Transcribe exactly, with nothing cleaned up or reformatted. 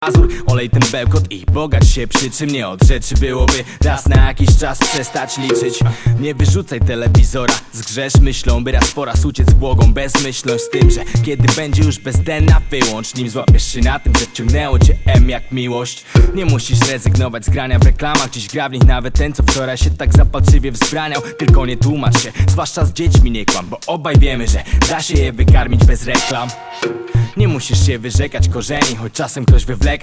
Azur, olej ten bełkot i bogacz się, przy czym nie od rzeczy byłoby raz na jakiś czas przestać liczyć. Nie wyrzucaj telewizora, zgrzesz myślą, by raz po raz uciec błogą bezmyślność. Z tym, że kiedy będzie już bez dna wyłącz, nim złapiesz się na tym, że wciągnęło cię M jak miłość. Nie musisz rezygnować z grania w reklamach, dziś gra w nich nawet ten, co wczoraj się tak zapalczywie wzbraniał. Tylko nie tłumacz się, zwłaszcza z dziećmi nie kłam, bo obaj wiemy, że da się je wykarmić bez reklam. Nie musisz się wyrzekać korzeni, choć czasem ktoś wywleka